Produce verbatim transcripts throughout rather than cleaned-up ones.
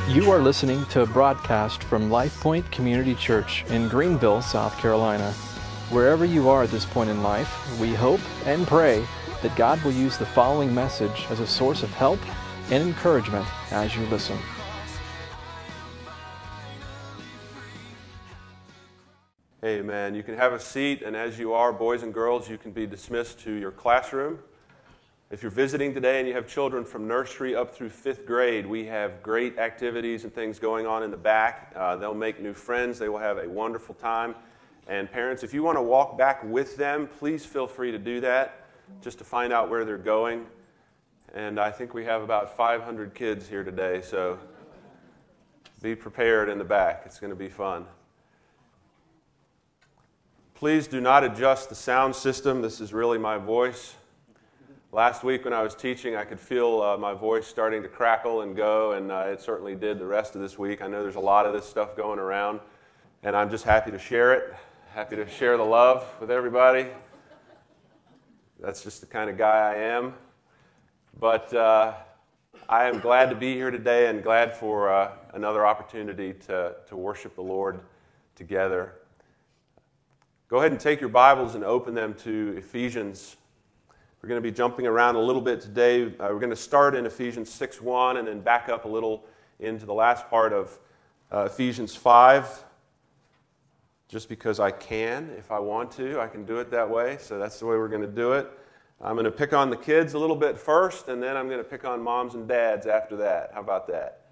You are listening to a broadcast from Life Point Community Church in Greenville, South Carolina. Wherever you are at this point in life, we hope and pray that God will use the following message as a source of help and encouragement as you listen. Amen. You can have a seat, and as you are, boys and girls, you can be dismissed to your classroom. If you're visiting today and you have children from nursery up through fifth grade, we have great activities and things going on in the back. Uh, they'll make new friends. They will have a wonderful time. And parents, if you want to walk back with them, please feel free to do that, just to find out where they're going. And I think we have about five hundred kids here today, so be prepared in the back. It's going to be fun. Please do not adjust the sound system. This is really my voice. Last week when I was teaching, I could feel uh, my voice starting to crackle and go, and uh, it certainly did the rest of this week. I know there's a lot of this stuff going around, and I'm just happy to share it, happy to share the love with everybody. That's just the kind of guy I am. But uh, I am glad to be here today and glad for uh, another opportunity to, to worship the Lord together. Go ahead and take your Bibles and open them to Ephesians. We're going to be jumping around a little bit today. Uh, we're going to start in Ephesians six one and then back up a little into the last part of uh, Ephesians five. Just because I can, if I want to, I can do it that way. So that's the way we're going to do it. I'm going to pick on the kids a little bit first, and then I'm going to pick on moms and dads after that. How about that?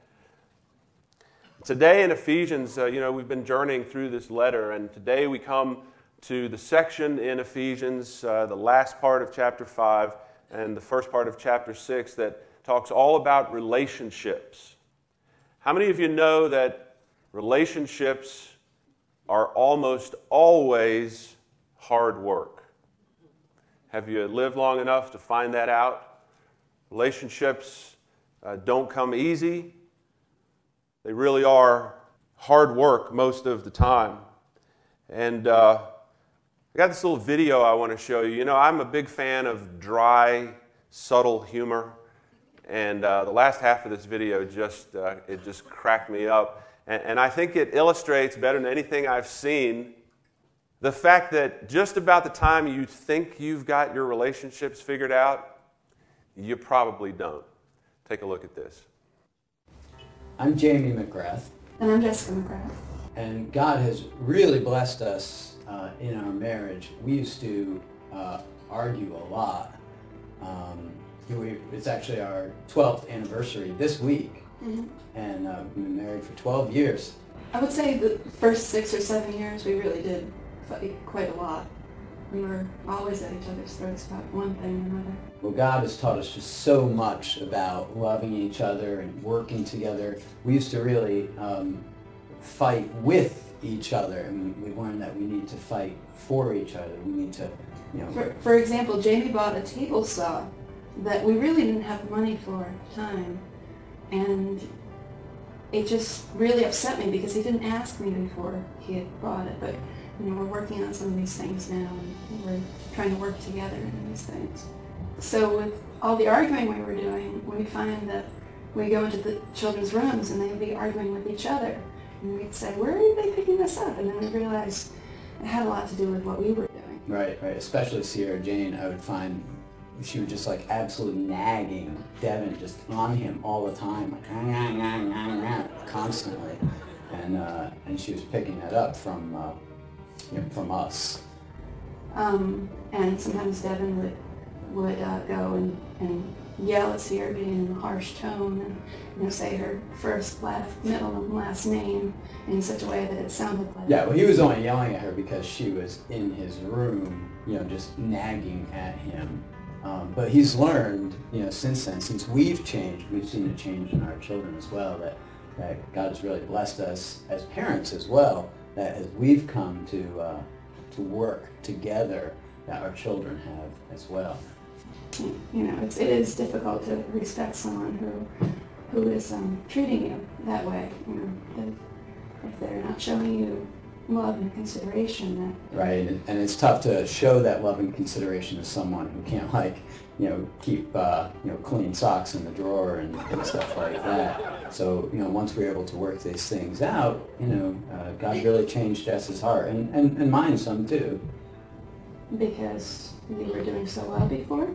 Today in Ephesians, uh, you know, we've been journeying through this letter, and today we come to the section in Ephesians, uh, the last part of chapter five and the first part of chapter six that talks all about relationships. How many of you know that relationships are almost always hard work? Have you lived long enough to find that out? Relationships uh, don't come easy. They really are hard work most of the time. And uh, I got this little video I want to show you. You know, I'm a big fan of dry, subtle humor, and uh, the last half of this video just uh, it just cracked me up, and, and I think it illustrates better than anything I've seen the fact that just about the time you think you've got your relationships figured out, you probably don't. Take a look at this. I'm Jamie McGrath. And I'm Jessica McGrath. And God has really blessed us uh, in our marriage. We used to uh, argue a lot. Um, we, it's actually our twelfth anniversary this week. Mm-hmm. And uh, we've been married for twelve years. I would say the first six or seven years we really did fight quite a lot. We were always at each other's throats about one thing or another. Well, God has taught us just so much about loving each other and working together. We used to really um, fight with each other, and we, we learned that we need to fight for each other. We need to, you know. For, for example, Jamie bought a table saw that we really didn't have money for at the time, and it just really upset me because he didn't ask me before he had bought it. But you know, we're working on some of these things now, and we're trying to work together in these things. So with all the arguing we were doing, we find that we go into the children's rooms and they'd be arguing with each other. And we'd say, where are they picking this up? And then we realized it had a lot to do with what we were doing. Right, right. Especially Sierra Jane, I would find she was just like absolutely nagging Devin just on him all the time, like nah, nah, nah, nah, constantly. And uh, and she was picking that up from uh, you know, from us. Um, and sometimes Devin would would uh, go and, and yell at Sierra Jane in a harsh tone, and you know, say her first, last, middle, and last name in such a way that it sounded like. Yeah, well, he was only yelling at her because she was in his room, you know, just nagging at him. Um, but he's learned, you know, since then, since we've changed, we've seen a change in our children as well. That that God has really blessed us as parents as well. That as we've come to uh, to work together, that our children have as well. You know, it's, it is difficult to respect someone who who is um, treating you that way. You know, if, if they're not showing you love and consideration. That Right, and, and it's tough to show that love and consideration to someone who can't, like, you know, keep, uh, you know, clean socks in the drawer and, and stuff like that. So, you know, once we were able to work these things out, you know, uh, God really changed Jess's heart, and, and, and mine some too. Because we were doing so well before?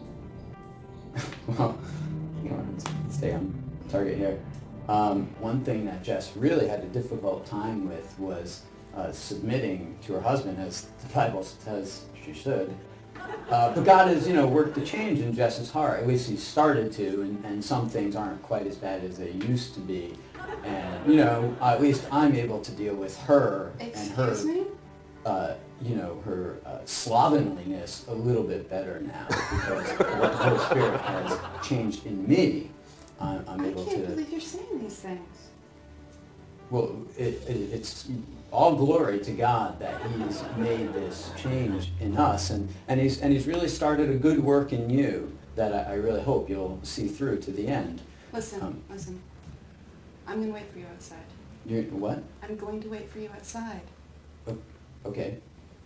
Well, you know, let's stay on target here. Um, one thing that Jess really had a difficult time with was uh, submitting to her husband, as the Bible says she should. Uh, but God has, you know, worked the change in Jess's heart. At least He started to, and, and some things aren't quite as bad as they used to be. And, you know, at least I'm able to deal with her and her, Excuse me? uh, you know, her uh, slovenliness a little bit better now, because what the Holy Spirit has changed in me. I'm, I'm I able can't to. believe you're saying these things. Well, it, it, it's all glory to God that He's made this change in us, and, and He's and He's really started a good work in you that I, I really hope you'll see through to the end. Listen, Um, listen. I'm going to wait for you outside. You're, what? I'm going to wait for you outside. O- Okay.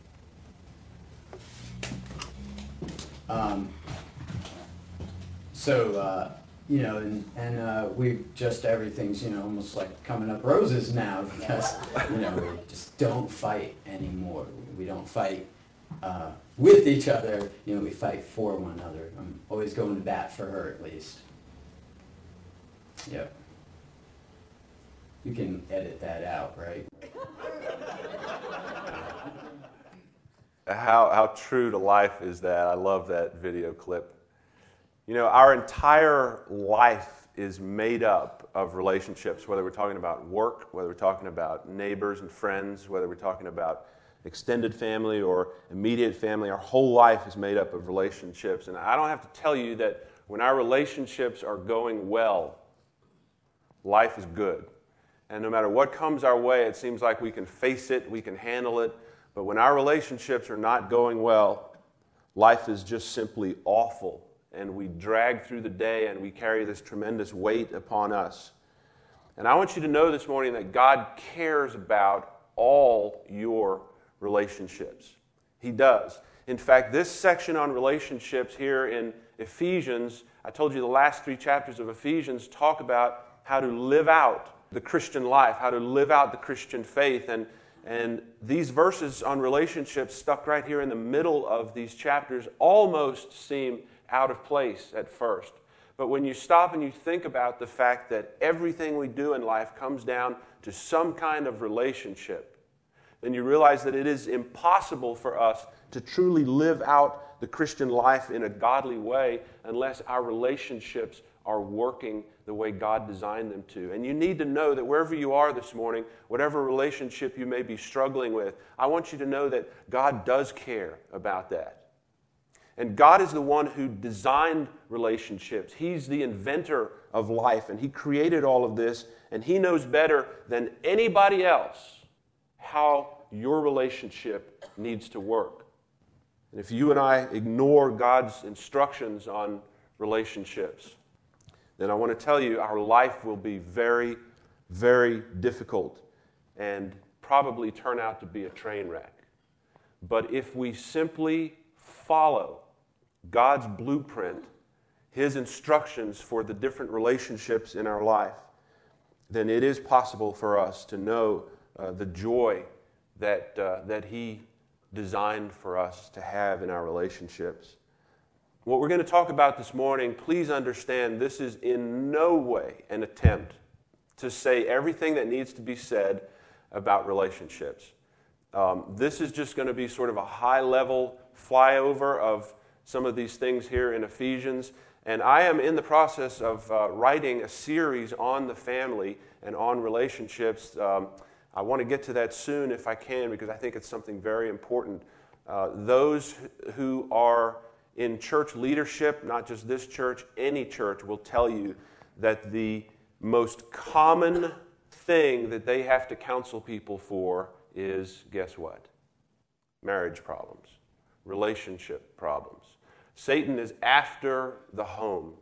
Um, so, uh, you know, and, and uh, we just, everything's, you know, almost like coming up roses now because, you know, we just don't fight anymore. We don't fight uh, with each other. You know, we fight for one another. I'm always going to bat for her at least. Yep. You can edit that out, right? How, how true to life is that? I love that video clip. You know, our entire life is made up of relationships, whether we're talking about work, whether we're talking about neighbors and friends, whether we're talking about extended family or immediate family. Our whole life is made up of relationships. And I don't have to tell you that when our relationships are going well, life is good. And no matter what comes our way, it seems like we can face it, we can handle it. But when our relationships are not going well, life is just simply awful. And we drag through the day and we carry this tremendous weight upon us. And I want you to know this morning that God cares about all your relationships. He does. In fact, this section on relationships here in Ephesians, I told you the last three chapters of Ephesians talk about how to live out the Christian life, how to live out the Christian faith. And, and these verses on relationships stuck right here in the middle of these chapters almost seem out of place at first. But when you stop and you think about the fact that everything we do in life comes down to some kind of relationship, then you realize that it is impossible for us to truly live out the Christian life in a godly way unless our relationships are working the way God designed them to. And you need to know that wherever you are this morning, whatever relationship you may be struggling with, I want you to know that God does care about that. And God is the one who designed relationships. He's the inventor of life, and He created all of this, and He knows better than anybody else how your relationship needs to work. And if you and I ignore God's instructions on relationships, then I want to tell you our life will be very, very difficult and probably turn out to be a train wreck. But if we simply follow God's blueprint, His instructions for the different relationships in our life, then it is possible for us to know uh, the joy that, uh, that He designed for us to have in our relationships. What we're going to talk about this morning, please understand this is in no way an attempt to say everything that needs to be said about relationships. Um, this is just going to be sort of a high-level flyover of some of these things here in Ephesians. And I am in the process of uh, writing a series on the family and on relationships. Um, I want to get to that soon if I can, because I think it's something very important. Uh, those who are in church leadership, not just this church, any church, will tell you that the most common thing that they have to counsel people for is, guess what? Marriage problems, relationship problems. Satan is after the home.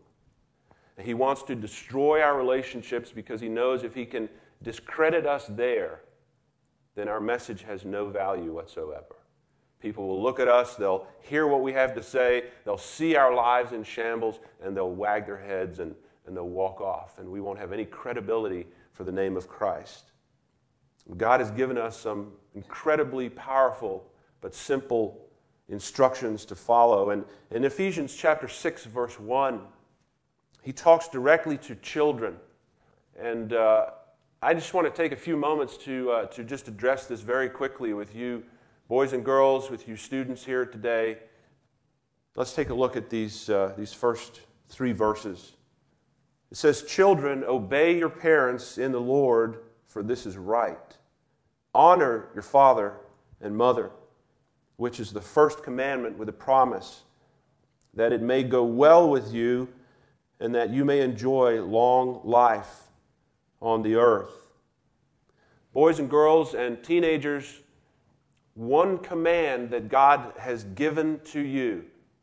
He wants to destroy our relationships because he knows if he can discredit us there, then our message has no value whatsoever. People will look at us, they'll hear what we have to say, they'll see our lives in shambles, and they'll wag their heads and, and they'll walk off, and we won't have any credibility for the name of Christ. God has given us some incredibly powerful but simple instructions to follow. And in Ephesians chapter six, verse one, he talks directly to children. And uh, I just want to take a few moments to, uh, to just address this very quickly with you boys and girls, with you students here today. Let's take a look at these, uh, these first three verses. It says, "Children, obey your parents in the Lord, for this is right. Honor your father and mother, which is the first commandment with a promise, that it may go well with you and that you may enjoy long life on the earth." Boys and girls and teenagers, one command that God has given to you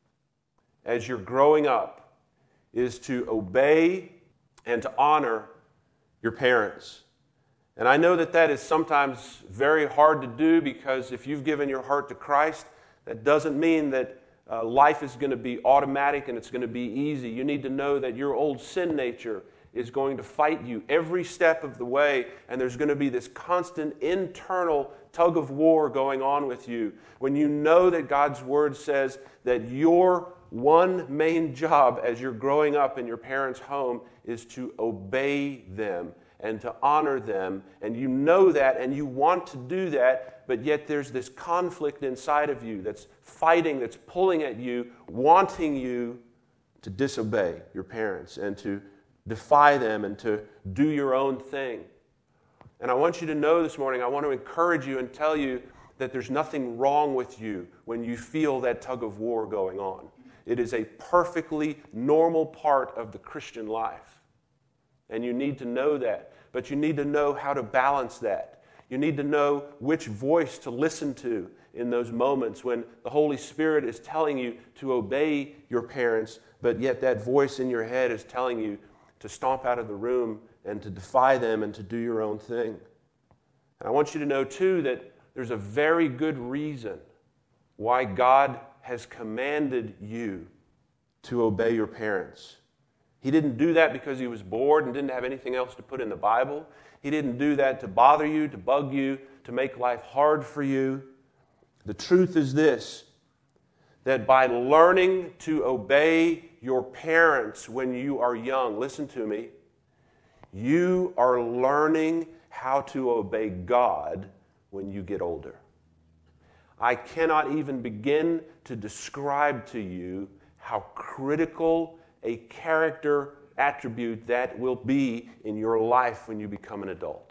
as you're growing up is to obey and to honor your parents. And I know that that is sometimes very hard to do, because if you've given your heart to Christ, that doesn't mean that uh, life is going to be automatic and it's going to be easy. You need to know that your old sin nature is going to fight you every step of the way, and there's going to be this constant internal tug of war going on with you. When you know that God's Word says that your one main job as you're growing up in your parents' home is to obey them and to honor them, and you know that and you want to do that, but yet there's this conflict inside of you that's fighting, that's pulling at you, wanting you to disobey your parents and to defy them and to do your own thing. And I want you to know this morning, I want to encourage you and tell you that there's nothing wrong with you when you feel that tug of war going on. It is a perfectly normal part of the Christian life. And you need to know that. But you need to know how to balance that. You need to know which voice to listen to in those moments when the Holy Spirit is telling you to obey your parents, but yet that voice in your head is telling you to stomp out of the room and to defy them and to do your own thing. And I want you to know, too, that there's a very good reason why God has commanded you to obey your parents. He didn't do that because he was bored and didn't have anything else to put in the Bible. He didn't do that to bother you, to bug you, to make life hard for you. The truth is this, that by learning to obey your parents when you are young, listen to me, you are learning how to obey God when you get older. I cannot even begin to describe to you how critical a character attribute that will be in your life when you become an adult.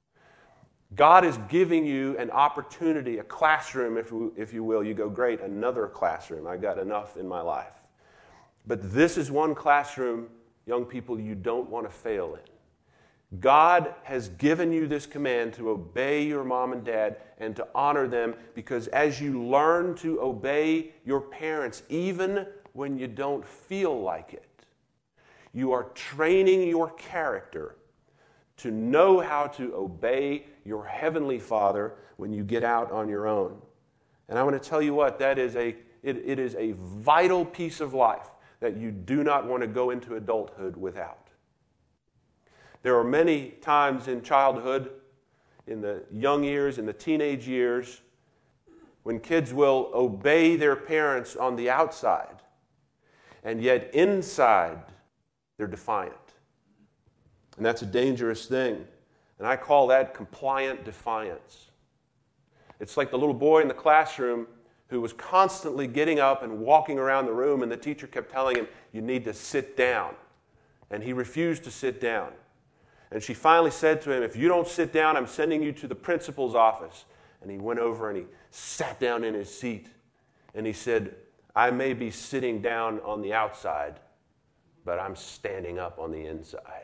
God is giving you an opportunity, a classroom, if you, if you will. You go, great, another classroom. I got enough in my life. But this is one classroom, young people, you don't want to fail in. God has given you this command to obey your mom and dad and to honor them, because as you learn to obey your parents, even when you don't feel like it, you are training your character to know how to obey your heavenly Father when you get out on your own. And I want to tell you what, that is a it, it is a vital piece of life that you do not want to go into adulthood without. There are many times in childhood, in the young years, in the teenage years, when kids will obey their parents on the outside, and yet inside they're defiant. And that's a dangerous thing. And I call that compliant defiance. It's like the little boy in the classroom who was constantly getting up and walking around the room, and the teacher kept telling him, you need to sit down. And he refused to sit down. And she finally said to him, if you don't sit down, I'm sending you to the principal's office. And he went over and he sat down in his seat. And he said, I may be sitting down on the outside, but I'm standing up on the inside.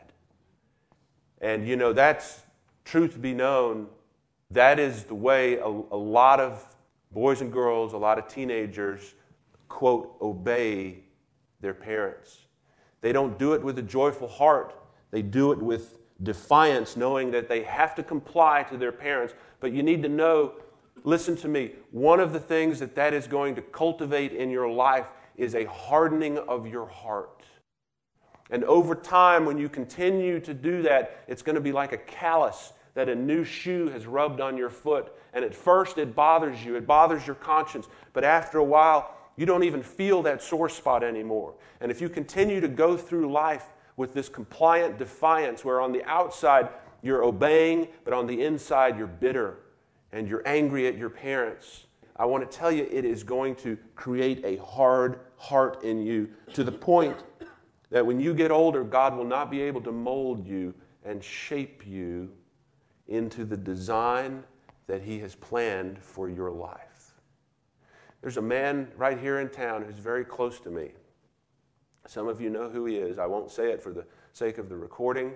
And, you know, that's, truth be known, that is the way a, a lot of boys and girls, a lot of teenagers, quote, obey their parents. They don't do it with a joyful heart. They do it with defiance, knowing that they have to comply to their parents. But you need to know, listen to me, one of the things that that is going to cultivate in your life is a hardening of your heart. And over time, when you continue to do that, it's going to be like a callus that a new shoe has rubbed on your foot. And at first it bothers you, it bothers your conscience. But after a while, you don't even feel that sore spot anymore. And if you continue to go through life with this compliant defiance, where on the outside you're obeying, but on the inside you're bitter and you're angry at your parents, I want to tell you it is going to create a hard heart in you, to the point that when you get older, God will not be able to mold you and shape you into the design that He has planned for your life. There's a man right here in town who's very close to me. Some of you know who he is. I won't say it for the sake of the recording.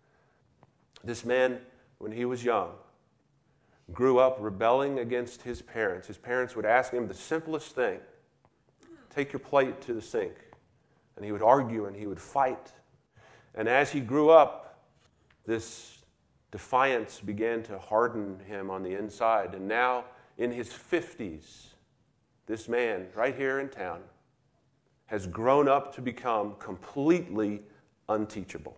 This man, when he was young, grew up rebelling against his parents. His parents would ask him the simplest thing: take your plate to the sink. And he would argue and he would fight. And as he grew up, this defiance began to harden him on the inside. And now, in his fifties, this man right here in town has grown up to become completely unteachable.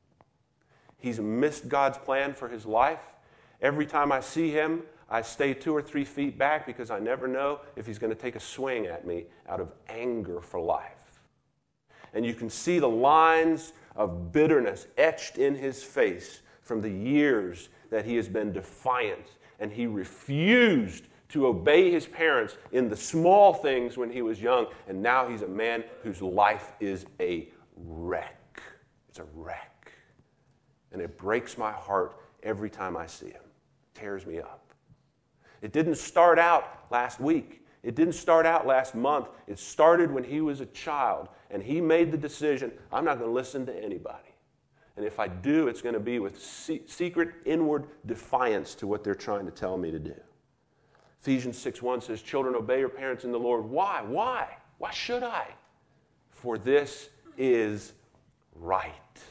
He's missed God's plan for his life. Every time I see him, I stay two or three feet back because I never know if he's going to take a swing at me out of anger for life. And you can see the lines of bitterness etched in his face from the years that he has been defiant, and he refused to obey his parents in the small things when he was young, and now he's a man whose life is a wreck. It's a wreck. And it breaks my heart every time I see him. It tears me up. It didn't start out last week. It didn't start out last month. It started when he was a child, and he made the decision, I'm not going to listen to anybody. And if I do, it's going to be with se- secret inward defiance to what they're trying to tell me to do. Ephesians six one says, children, obey your parents in the Lord. Why? Why? Why should I? For this is right.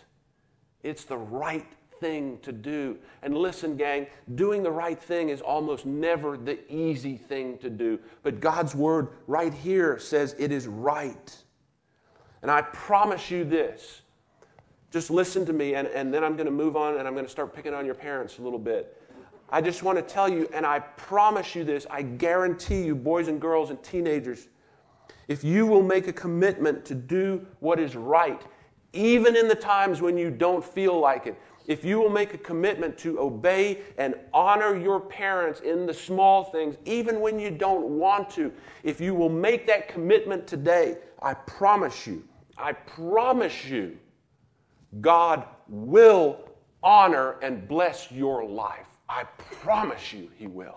It's the right thing to do. And listen, gang, doing the right thing is almost never the easy thing to do. But God's word right here says it is right. And I promise you this. Just listen to me, and, and then I'm going to move on, and I'm going to start picking on your parents a little bit. I just want to tell you, and I promise you this, I guarantee you, boys and girls and teenagers, if you will make a commitment to do what is right, even in the times when you don't feel like it, if you will make a commitment to obey and honor your parents in the small things, even when you don't want to, if you will make that commitment today, I promise you, I promise you, God will honor and bless your life. I promise you He will.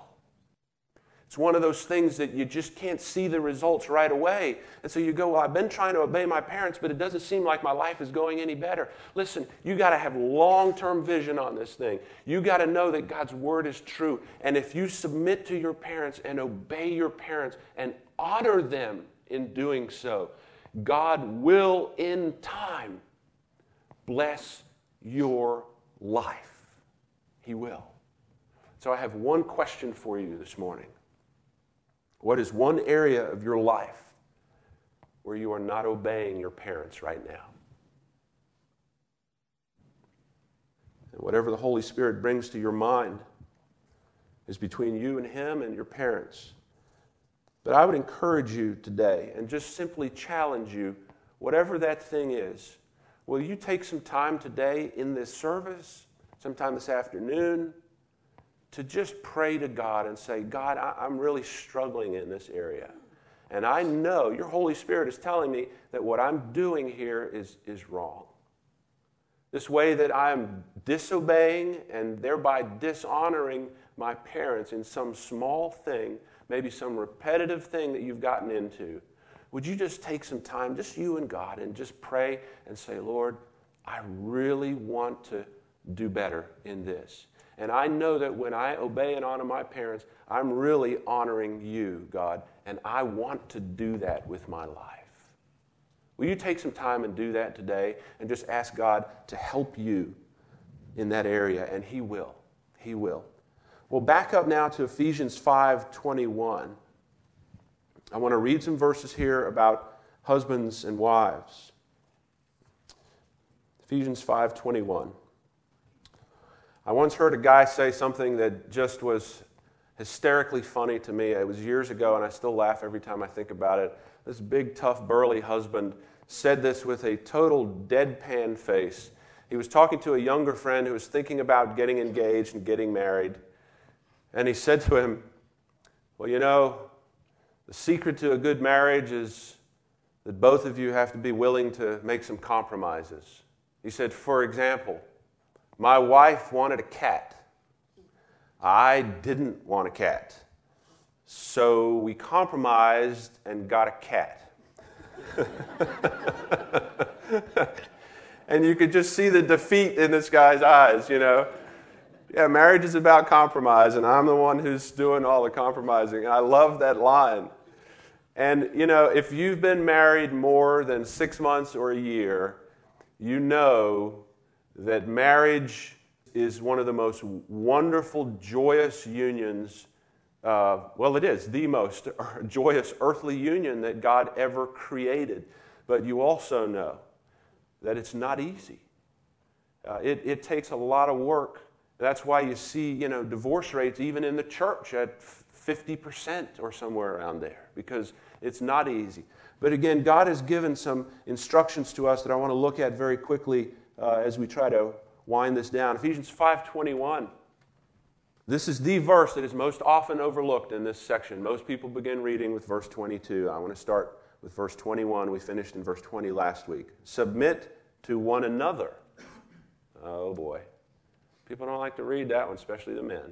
It's one of those things that you just can't see the results right away. And so you go, well, I've been trying to obey my parents, but it doesn't seem like my life is going any better. Listen, you got to have long-term vision on this thing. You got to know that God's word is true. And if you submit to your parents and obey your parents and honor them in doing so, God will in time bless your life. He will. So I have one question for you this morning. What is one area of your life where you are not obeying your parents right now? And whatever the Holy Spirit brings to your mind is between you and Him and your parents. But I would encourage you today and just simply challenge you, whatever that thing is, will you take some time today in this service, sometime this afternoon, to just pray to God and say, God, I, I'm really struggling in this area. And I know your Holy Spirit is telling me that what I'm doing here is, is wrong. This way that I'm disobeying and thereby dishonoring my parents in some small thing, maybe some repetitive thing that you've gotten into. Would you just take some time, just you and God, and just pray and say, Lord, I really want to do better in this. And I know that when I obey and honor my parents, I'm really honoring you, God, and I want to do that with my life. Will you take some time and do that today and just ask God to help you in that area, and He will. He will. Well, back up now to Ephesians five twenty-one. I want to read some verses here about husbands and wives. Ephesians five twenty-one. I once heard a guy say something that just was hysterically funny to me. It was years ago, and I still laugh every time I think about it. This big, tough, burly husband said this with a total deadpan face. He was talking to a younger friend who was thinking about getting engaged and getting married. And he said to him, well, you know, the secret to a good marriage is that both of you have to be willing to make some compromises. He said, for example, my wife wanted a cat. I didn't want a cat. So we compromised and got a cat. And you could just see the defeat in this guy's eyes, you know. Yeah, marriage is about compromise, and I'm the one who's doing all the compromising. And I love that line. And, you know, if you've been married more than six months or a year, you know that marriage is one of the most wonderful, joyous unions. Uh, well, it is the most joyous earthly union that God ever created. But you also know that it's not easy. Uh, it, it takes a lot of work. That's why you see, you know, divorce rates even in the church at fifty percent or somewhere around there, because it's not easy. But again, God has given some instructions to us that I want to look at very quickly uh, as we try to wind this down. Ephesians five twenty-one. This is the verse that is most often overlooked in this section. Most people begin reading with verse twenty-two. I want to start with verse twenty-one. We finished in verse twenty last week. Submit to one another. Oh boy. People don't like to read that one, especially the men.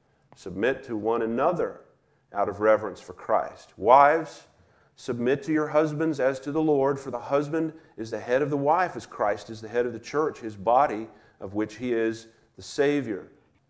Submit to one another out of reverence for Christ. Wives, submit to your husbands as to the Lord, for the husband is the head of the wife, as Christ is the head of the church, his body, of which he is the Savior.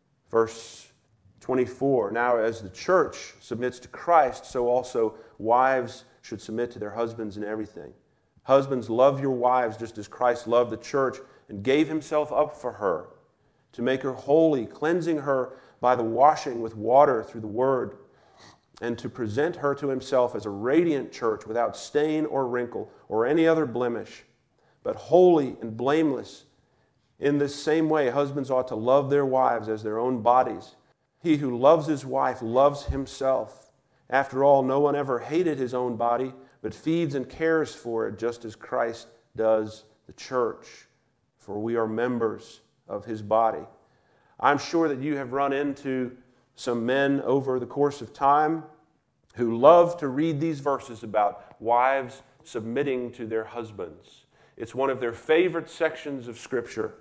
Verse twenty-four, now as the church submits to Christ, so also wives should submit to their husbands in everything. Husbands, love your wives just as Christ loved the church and gave himself up for her, to make her holy, cleansing her by the washing with water through the word, and to present her to himself as a radiant church without stain or wrinkle or any other blemish, but holy and blameless. In this same way, husbands ought to love their wives as their own bodies. He who loves his wife loves himself. After all, no one ever hated his own body, but feeds and cares for it, just as Christ does the church. For we are members of his body. I'm sure that you have run into some men over the course of time who love to read these verses about wives submitting to their husbands. It's one of their favorite sections of Scripture.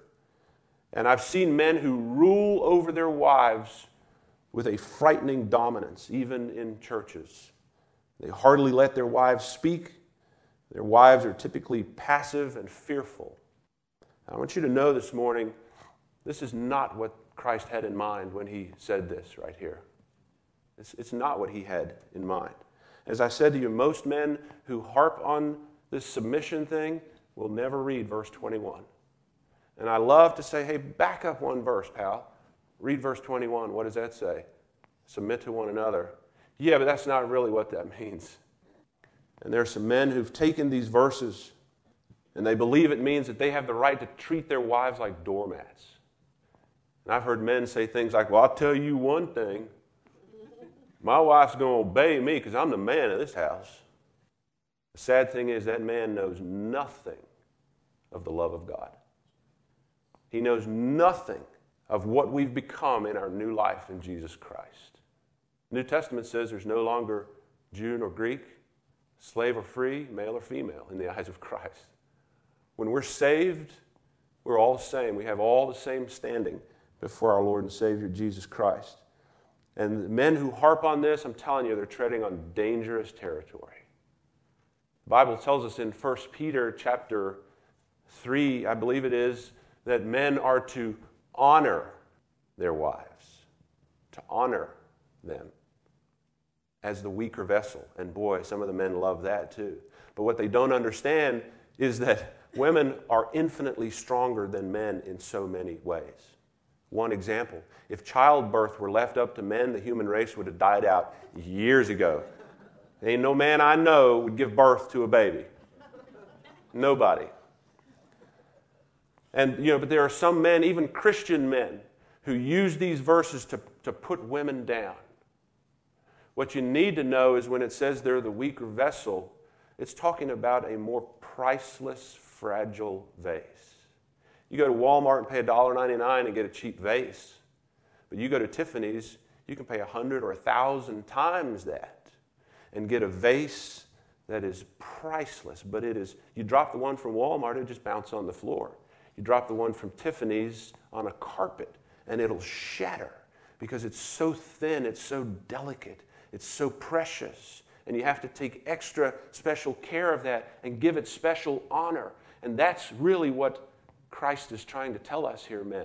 And I've seen men who rule over their wives with a frightening dominance, even in churches. They hardly let their wives speak. Their wives are typically passive and fearful. I want you to know this morning, this is not what Christ had in mind when he said this right here. It's, it's not what he had in mind. As I said to you, most men who harp on this submission thing will never read verse twenty-one. And I love to say, hey, back up one verse, pal. Read verse twenty-one. What does that say? Submit to one another. Yeah, but that's not really what that means. And there are some men who've taken these verses and they believe it means that they have the right to treat their wives like doormats. And I've heard men say things like, well, I'll tell you one thing. My wife's going to obey me because I'm the man of this house. The sad thing is that man knows nothing of the love of God. He knows nothing of what we've become in our new life in Jesus Christ. The New Testament says there's no longer Jew nor Greek, slave or free, male or female in the eyes of Christ. When we're saved, we're all the same. We have all the same standing before our Lord and Savior, Jesus Christ. And the men who harp on this, I'm telling you, they're treading on dangerous territory. The Bible tells us in First Peter chapter three, I believe it is, that men are to honor their wives, to honor them as the weaker vessel. And boy, some of the men love that too. But what they don't understand is that women are infinitely stronger than men in so many ways. one example. If childbirth were left up to men, the human race would have died out years ago. Ain't no man I know would give birth to a baby. Nobody. And, you know, but there are some men, even Christian men, who use these verses to, to put women down. What you need to know is when it says they're the weaker vessel, it's talking about a more priceless, fragile vase. You go to Walmart and pay one dollar ninety-nine and get a cheap vase. But you go to Tiffany's, you can pay a hundred or a thousand times that and get a vase that is priceless. But it is, you drop the one from Walmart, it just bounces on the floor. You drop the one from Tiffany's on a carpet, and it'll shatter because it's so thin, it's so delicate, it's so precious. And you have to take extra special care of that and give it special honor. And that's really what Christ is trying to tell us here, men.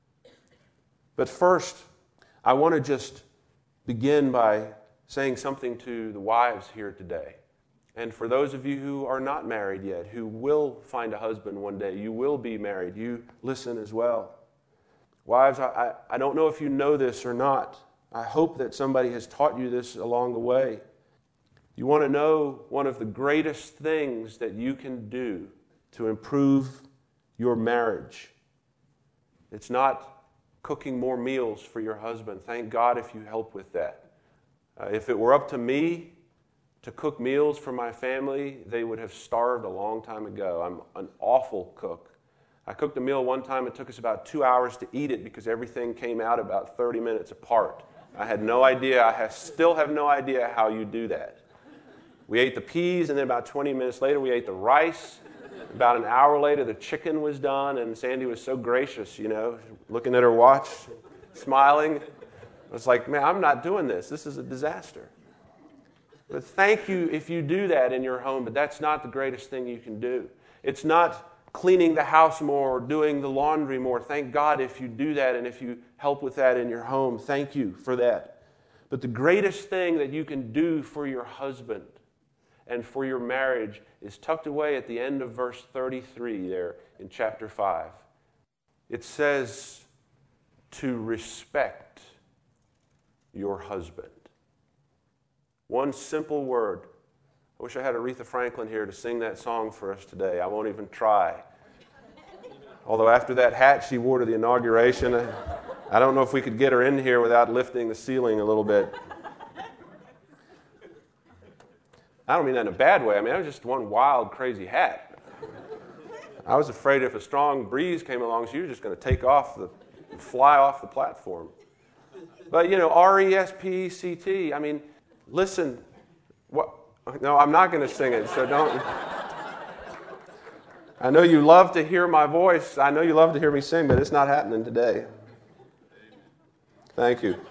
But first, I want to just begin by saying something to the wives here today. And for those of you who are not married yet, who will find a husband one day, you will be married, you listen as well. Wives, I, I, I don't know if you know this or not. I hope that somebody has taught you this along the way. You want to know one of the greatest things that you can do to improve your marriage. It's not cooking more meals for your husband. Thank God if you help with that. Uh, if it were up to me to cook meals for my family, they would have starved a long time ago. I'm an awful cook. I cooked a meal one time. It took us about two hours to eat it because everything came out about thirty minutes apart. I had no idea. I have, still have no idea how you do that. We ate the peas, and then about twenty minutes later, we ate the rice. About an hour later, the chicken was done, and Sandy was so gracious, you know, looking at her watch, smiling. I was like, man, I'm not doing this. This is a disaster. But thank you if you do that in your home, but that's not the greatest thing you can do. It's not cleaning the house more or doing the laundry more. Thank God if you do that and if you help with that in your home. Thank you for that. But the greatest thing that you can do for your husband and for your marriage is tucked away at the end of verse thirty-three there in chapter five. It says to respect your husband. One simple word. I wish I had Aretha Franklin here to sing that song for us today. I won't even try. Although after that hat she wore to the inauguration, I don't know if we could get her in here without lifting the ceiling a little bit. I don't mean that in a bad way. I mean, that was just one wild, crazy hat. I was afraid if a strong breeze came along, she was just going to take off, the, fly off the platform. But, you know, R E S P E C T, I mean, listen, what? No, I'm not going to sing it, so don't. I know you love to hear my voice. I know you love to hear me sing, but it's not happening today. Thank you.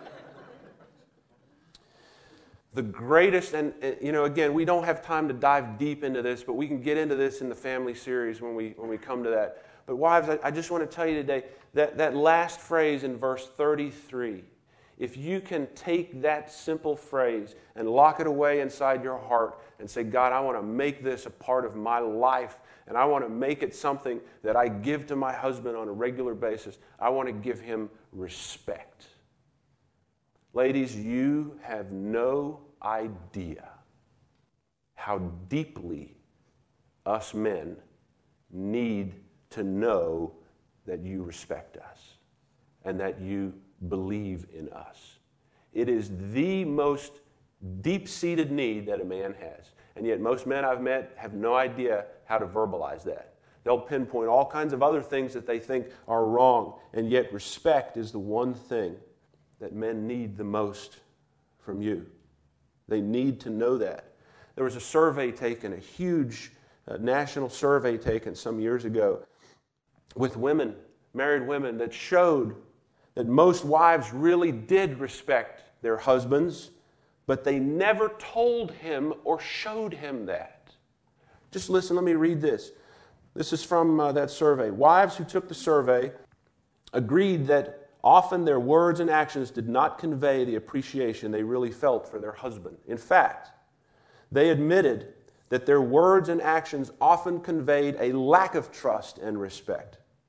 The greatest, and you know, again, we don't have time to dive deep into this, but we can get into this in the family series when we when we come to that. But wives, I, I just want to tell you today that that last phrase in verse thirty-three, if you can take that simple phrase and lock it away inside your heart and say, God, I want to make this a part of my life, and I want to make it something that I give to my husband on a regular basis. I want to give him respect. Ladies, you have no idea how deeply us men need to know that you respect us and that you believe in us. It is the most deep-seated need that a man has. And yet most men I've met have no idea how to verbalize that. They'll pinpoint all kinds of other things that they think are wrong, and yet respect is the one thing that men need the most from you. They need to know that. There was a survey taken, a huge uh, national survey taken some years ago with women, married women, that showed that most wives really did respect their husbands, but they never told him or showed him that. Just listen, let me read this. This is from uh, that survey. Wives who took the survey agreed that often their words and actions did not convey the appreciation they really felt for their husband. In fact, they admitted that their words and actions often conveyed a lack of trust and respect.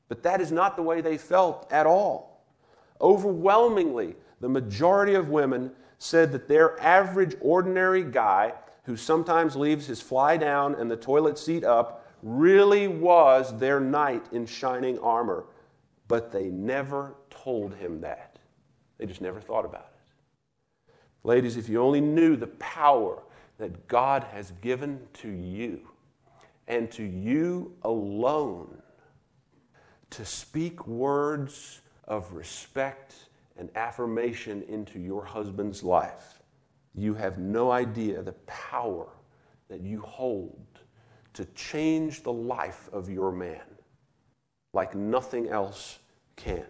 But that is not the way they felt at all. Overwhelmingly, the majority of women said that their average ordinary guy who sometimes leaves his fly down and the toilet seat up really was their knight in shining armor. But they never told him that. They just never thought about it. Ladies, if you only knew the power that God has given to you, and to you alone, to speak words of respect and affirmation into your husband's life, you have no idea the power that you hold to change the life of your man like nothing else can.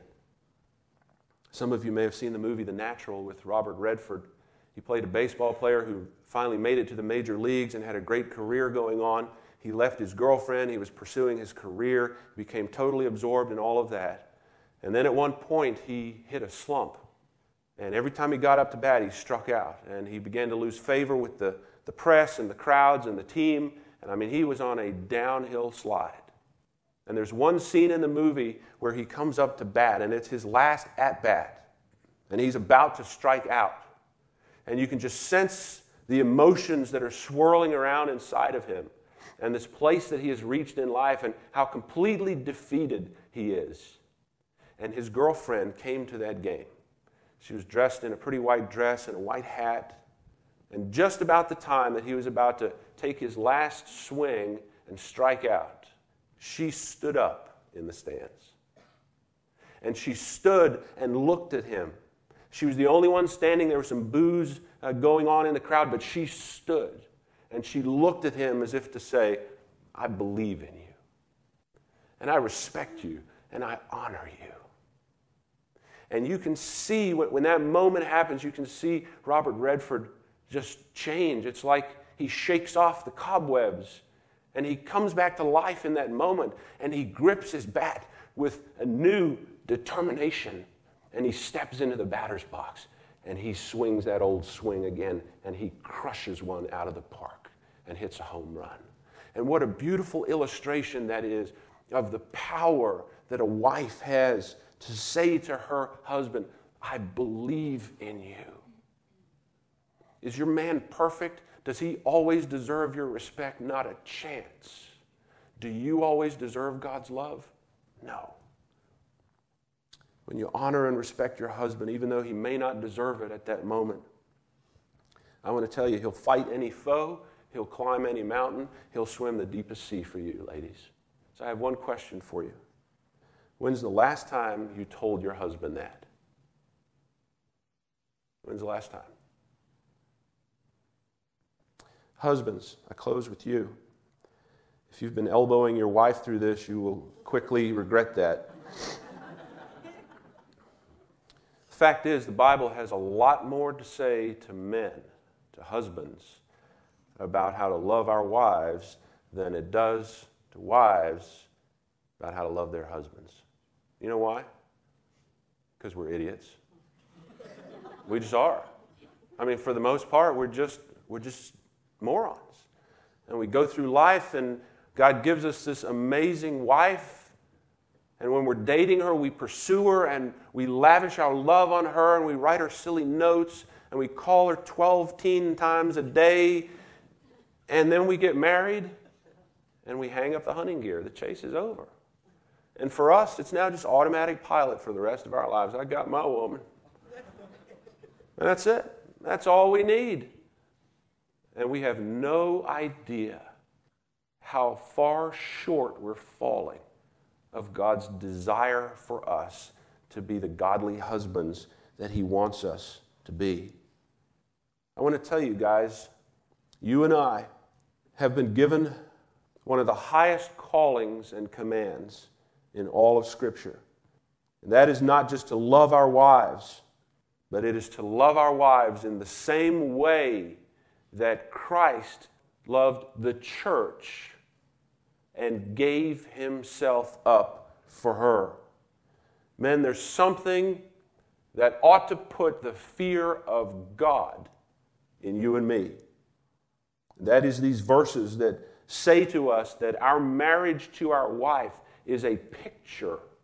Some of you may have seen the movie The Natural with Robert Redford. He played a baseball player who finally made it to the major leagues and had a great career going on. He left his girlfriend. He was pursuing his career, became totally absorbed in all of that. And then at one point, he hit a slump. And every time he got up to bat, he struck out. And he began to lose favor with the, the press and the crowds and the team. And I mean, he was on a downhill slide. And there's one scene in the movie where he comes up to bat, and it's his last at-bat. And he's about to strike out. And you can just sense the emotions that are swirling around inside of him, and this place that he has reached in life, and how completely defeated he is. And his girlfriend came to that game. She was dressed in a pretty white dress and a white hat. And just about the time that he was about to take his last swing and strike out, she stood up in the stands. And she stood and looked at him. She was the only one standing. There was some boos uh, going on in the crowd, but she stood. And she looked at him as if to say, I believe in you. And I respect you. And I honor you. And you can see, when, when that moment happens, you can see Robert Redford just change. It's like he shakes off the cobwebs. And he comes back to life in that moment. And he grips his bat with a new determination. And he steps into the batter's box. And he swings that old swing again. And he crushes one out of the park and hits a home run. And what a beautiful illustration that is of the power that a wife has to say to her husband, I believe in you. Is your man perfect? Does he always deserve your respect? Not a chance. Do you always deserve God's love? No. When you honor and respect your husband, even though he may not deserve it at that moment, I want to tell you, he'll fight any foe, he'll climb any mountain, he'll swim the deepest sea for you, ladies. So I have one question for you. When's the last time you told your husband that? When's the last time? Husbands, I close with you. If you've been elbowing your wife through this, you will quickly regret that. The fact is, the Bible has a lot more to say to men, to husbands, about how to love our wives than it does to wives about how to love their husbands. You know why? Because we're idiots. We just are. I mean, for the most part, we're just we're just morons. And we go through life, and God gives us this amazing wife. And when we're dating her, we pursue her, and we lavish our love on her, and we write her silly notes, and we call her twelve teen times a day. And then we get married, and we hang up the hunting gear. The chase is over. And for us, it's now just automatic pilot for the rest of our lives. I got my woman. And that's it. That's all we need. And we have no idea how far short we're falling of God's desire for us to be the godly husbands that He wants us to be. I want to tell you guys, you and I have been given one of the highest callings and commands in all of Scripture. And that is not just to love our wives, but it is to love our wives in the same way that Christ loved the church and gave Himself up for her. Men, there's something that ought to put the fear of God in you and me. That is these verses that say to us that our marriage to our wife is a picture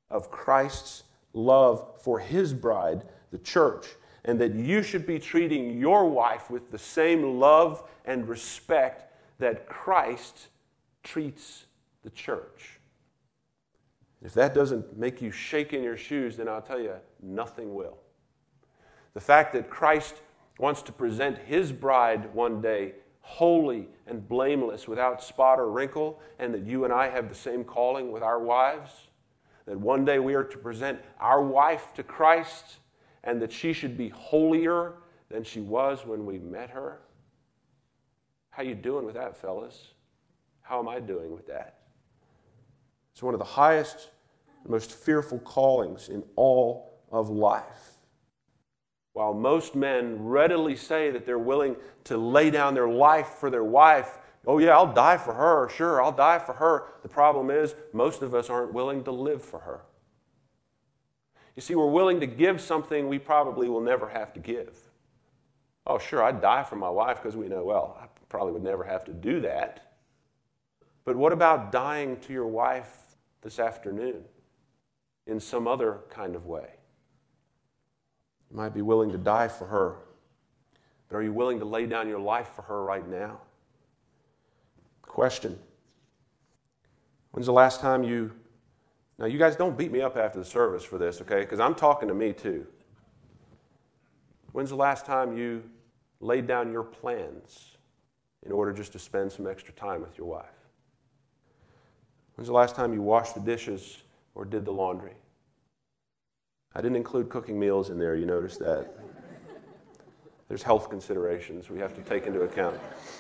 of Christ's love for his bride, the church, and that you should be treating your wife with the same love and respect that Christ treats the church. If that doesn't make you shake in your shoes, then I'll tell you, nothing will. The fact that Christ wants to present his bride one day holy and blameless, without spot or wrinkle, and that you and I have the same calling with our wives, that one day we are to present our wife to Christ, and that she should be holier than she was when we met her. How you doing with that, fellas? How am I doing with that? It's one of the highest, most fearful callings in all of life. While most men readily say that they're willing to lay down their life for their wife, oh yeah, I'll die for her, sure, I'll die for her. The problem is, most of us aren't willing to live for her. You see, we're willing to give something we probably will never have to give. Oh, sure, I'd die for my wife because we know, well, I probably would never have to do that. But what about dying to your wife this afternoon in some other kind of way? You might be willing to die for her, but are you willing to lay down your life for her right now? Question. When's the last time you... Now, you guys don't beat me up after the service for this, okay? Because I'm talking to me too. When's the last time you laid down your plans in order just to spend some extra time with your wife? When's the last time you washed the dishes or did the laundry? I didn't include cooking meals in there, you noticed that. There's health considerations we have to take into account.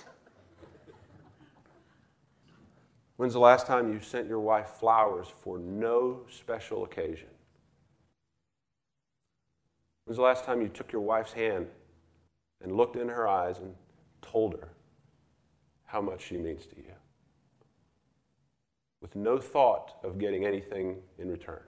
When's the last time you sent your wife flowers for no special occasion? When's the last time you took your wife's hand and looked in her eyes and told her how much she means to you, with no thought of getting anything in return?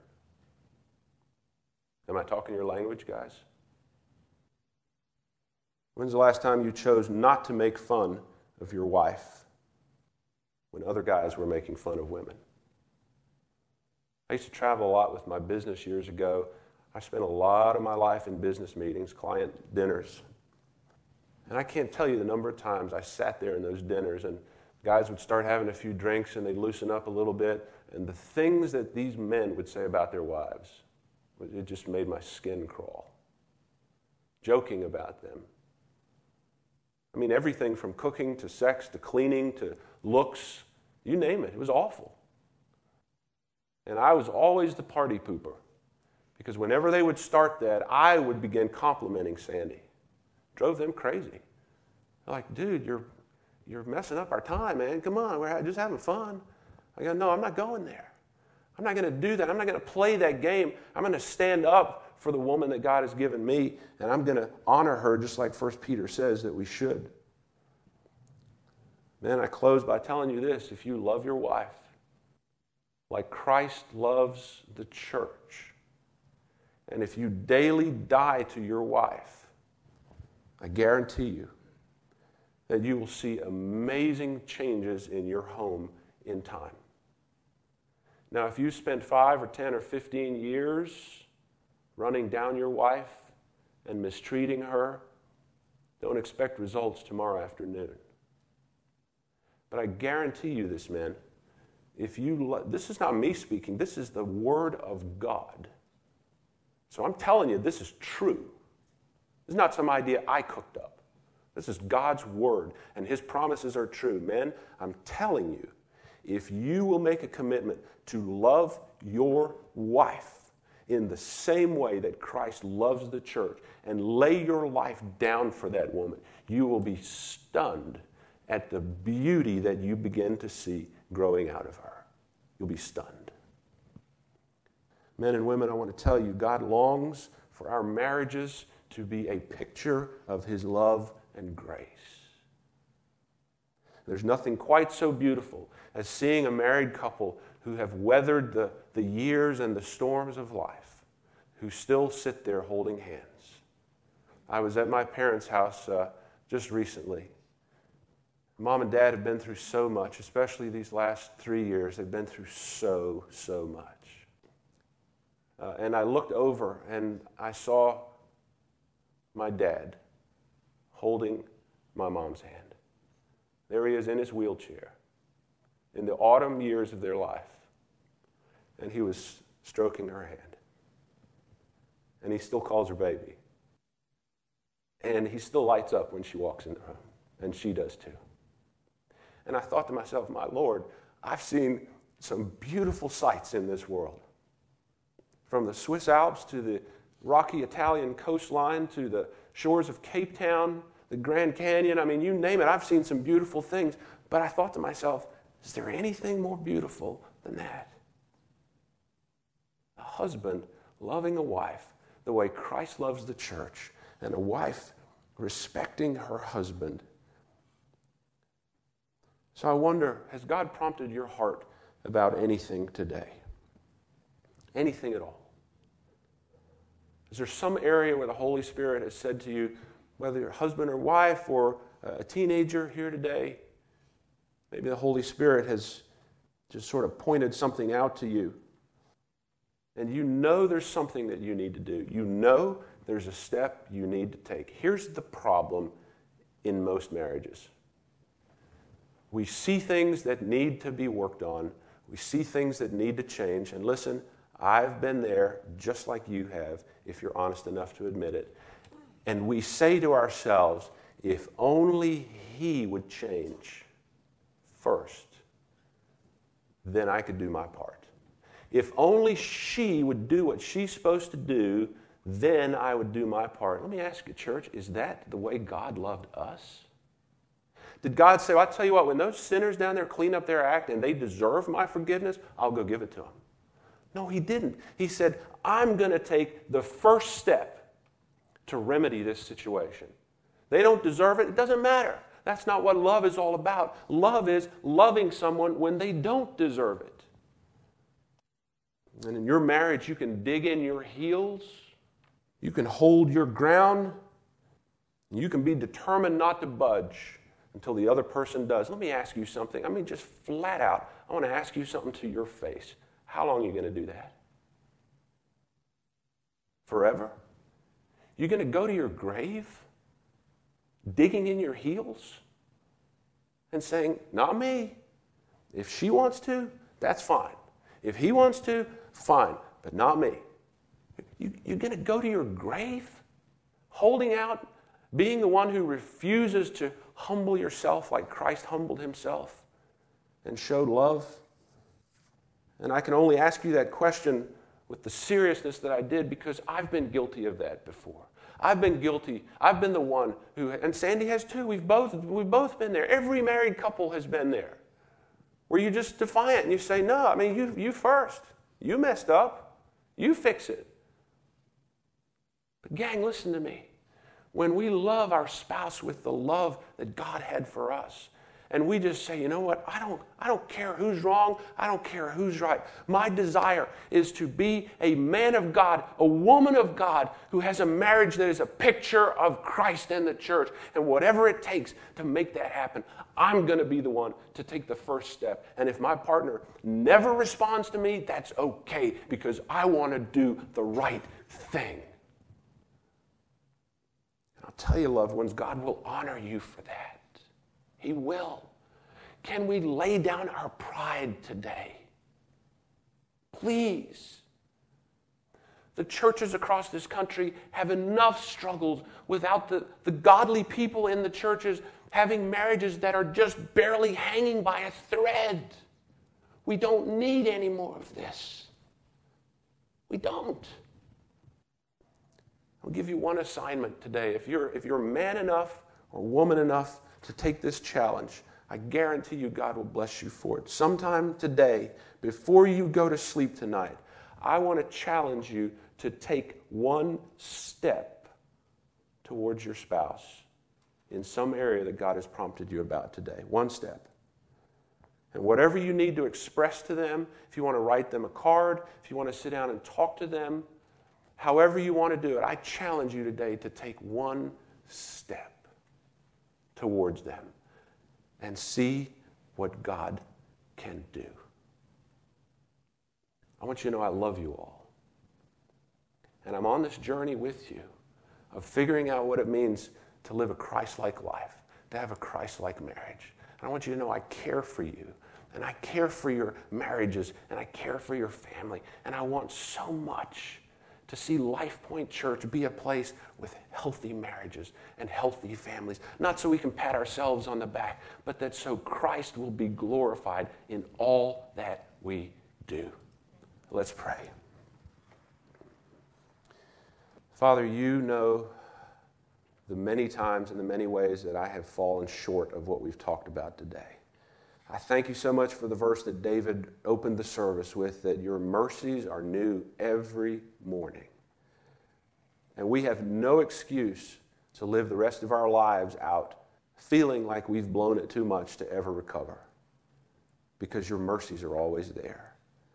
Am I talking your language, guys? When's the last time you chose not to make fun of your wife when other guys were making fun of women? I used to travel a lot with my business years ago. I spent a lot of my life in business meetings, client dinners. And I can't tell you the number of times I sat there in those dinners and guys would start having a few drinks and they'd loosen up a little bit. And the things that these men would say about their wives, it just made my skin crawl. Joking about them. I mean, everything from cooking to sex to cleaning to looks, you name it. It was awful. And I was always the party pooper, because whenever they would start that, I would begin complimenting Sandy. Drove them crazy. They're like, dude, you're you're messing up our time, man. Come on, we're just having fun. I go, no, I'm not going there. I'm not going to do that. I'm not going to play that game. I'm going to stand up for the woman that God has given me, and I'm going to honor her just like First Peter says that we should. Man, I close by telling you this. If you love your wife like Christ loves the church, and if you daily die to your wife, I guarantee you that you will see amazing changes in your home in time. Now, if you spend five or ten or fifteen years running down your wife and mistreating her, don't expect results tomorrow afternoon. But I guarantee you this, men, if you lo- this is not me speaking, this is the Word of God. So I'm telling you, this is true. This is not some idea I cooked up. This is God's Word, and His promises are true. Men, I'm telling you, if you will make a commitment to love your wife in the same way that Christ loves the church and lay your life down for that woman, you will be stunned at the beauty that you begin to see growing out of her. You'll be stunned. Men and women, I want to tell you, God longs for our marriages to be a picture of His love and grace. There's nothing quite so beautiful as seeing a married couple who have weathered the, the years and the storms of life, who still sit there holding hands. I was at my parents' house uh, just recently. Mom and Dad have been through so much, especially these last three years. They've been through so, so much. uh, and I looked over and I saw my dad holding my mom's hand. There he is in his wheelchair in the autumn years of their life. And he was stroking her hand. And he still calls her baby. And he still lights up when she walks in the room. And she does too. And I thought to myself, my Lord, I've seen some beautiful sights in this world. From the Swiss Alps to the rocky Italian coastline to the shores of Cape Town, the Grand Canyon. I mean, you name it. I've seen some beautiful things. But I thought to myself, is there anything more beautiful than that? A husband loving a wife the way Christ loves the church, and a wife respecting her husband. So I wonder, has God prompted your heart about anything today? Anything at all? Is there some area where the Holy Spirit has said to you, whether you're husband or wife or a teenager here today, maybe the Holy Spirit has just sort of pointed something out to you, and you know there's something that you need to do. You know there's a step you need to take. Here's the problem in most marriages. We see things that need to be worked on. We see things that need to change. And listen, I've been there just like you have, if you're honest enough to admit it. And we say to ourselves, if only he would change first, then I could do my part. If only she would do what she's supposed to do, then I would do my part. Let me ask you, church, is that the way God loved us? Did God say, well, I'll tell you what, when those sinners down there clean up their act and they deserve my forgiveness, I'll go give it to them? No, he didn't. He said, I'm going to take the first step to remedy this situation. They don't deserve it. It doesn't matter. That's not what love is all about. Love is loving someone when they don't deserve it. And in your marriage, you can dig in your heels. You can hold your ground. You can be determined not to budge until the other person does. Let me ask you something. I mean, just flat out, I want to ask you something to your face. How long are you going to do that? Forever? You're going to go to your grave digging in your heels and saying, not me. If she wants to, that's fine. If he wants to, fine, but not me. You, you're going to go to your grave holding out, being the one who refuses to humble yourself like Christ humbled himself and showed love? And I can only ask you that question with the seriousness that I did because I've been guilty of that before. I've been guilty. I've been the one who, and Sandy has too. We've both, we've both been there. Every married couple has been there. Where you just defiant and you say, no, I mean, you, you first. You messed up. You fix it. But gang, listen to me. When we love our spouse with the love that God had for us, and we just say, you know what, I don't, I don't care who's wrong, I don't care who's right. My desire is to be a man of God, a woman of God who has a marriage that is a picture of Christ and the church. And whatever it takes to make that happen, I'm going to be the one to take the first step. And if my partner never responds to me, that's okay, because I want to do the right thing. And I'll tell you, loved ones, God will honor you for that. He will. Can we lay down our pride today? Please. The churches across this country have enough struggles without the, the godly people in the churches having marriages that are just barely hanging by a thread. We don't need any more of this. We don't. I'll give you one assignment today. If you're, if you're man enough or woman enough to take this challenge, I guarantee you God will bless you for it. Sometime today, before you go to sleep tonight, I want to challenge you to take one step towards your spouse in some area that God has prompted you about today. One step. And whatever you need to express to them, if you want to write them a card, if you want to sit down and talk to them, however you want to do it, I challenge you today to take one step towards them and see what God can do. I want you to know I love you all. And I'm on this journey with you of figuring out what it means to live a Christ-like life, to have a Christ-like marriage. And I want you to know I care for you, and I care for your marriages, and I care for your family, and I want so much to see Life Point Church be a place with healthy marriages and healthy families. Not so we can pat ourselves on the back, but that so Christ will be glorified in all that we do. Let's pray. Father, you know the many times and the many ways that I have fallen short of what we've talked about today. I thank you so much for the verse that David opened the service with, that your mercies are new every morning. And we have no excuse to live the rest of our lives out feeling like we've blown it too much to ever recover, because your mercies are always there.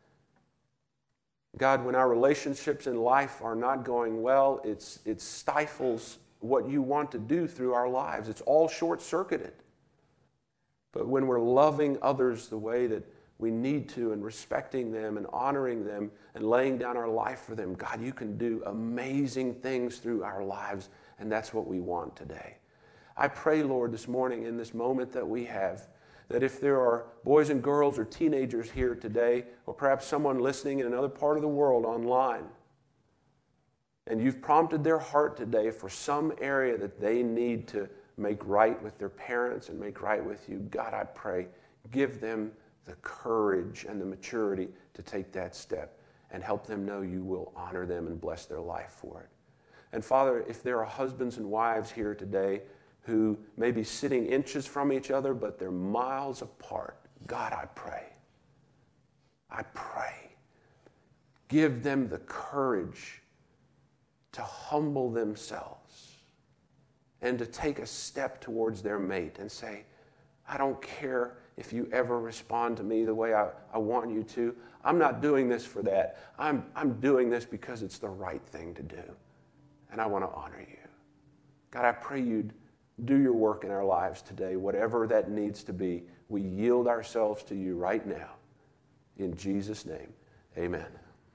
God, when our relationships in life are not going well, it's, it stifles what you want to do through our lives. It's all short-circuited. But when we're loving others the way that we need to, and respecting them and honoring them and laying down our life for them, God, you can do amazing things through our lives, and that's what we want today. I pray, Lord, this morning in this moment that we have, that if there are boys and girls or teenagers here today, or perhaps someone listening in another part of the world online, and you've prompted their heart today for some area that they need to make right with their parents and make right with you, God, I pray, give them the courage and the maturity to take that step and help them know you will honor them and bless their life for it. And Father, if there are husbands and wives here today who may be sitting inches from each other, but they're miles apart, God, I pray, I pray, give them the courage to humble themselves and to take a step towards their mate and say, I don't care if you ever respond to me the way I, I want you to. I'm not doing this for that. I'm, I'm doing this because it's the right thing to do. And I want to honor you. God, I pray you'd do your work in our lives today, whatever that needs to be. We yield ourselves to you right now. In Jesus' name, amen.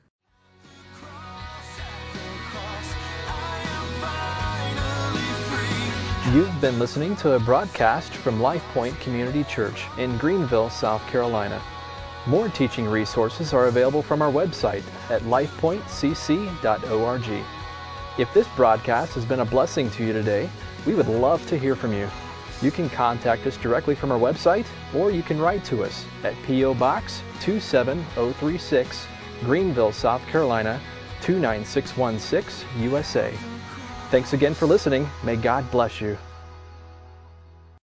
You've been listening to a broadcast from Life Point Community Church in Greenville, South Carolina. More teaching resources are available from our website at life point c c dot org. If this broadcast has been a blessing to you today, we would love to hear from you. You can contact us directly from our website, or you can write to us at P O Box two seven zero three six, Greenville, South Carolina two nine six one six, U S A. Thanks again for listening. May God bless you.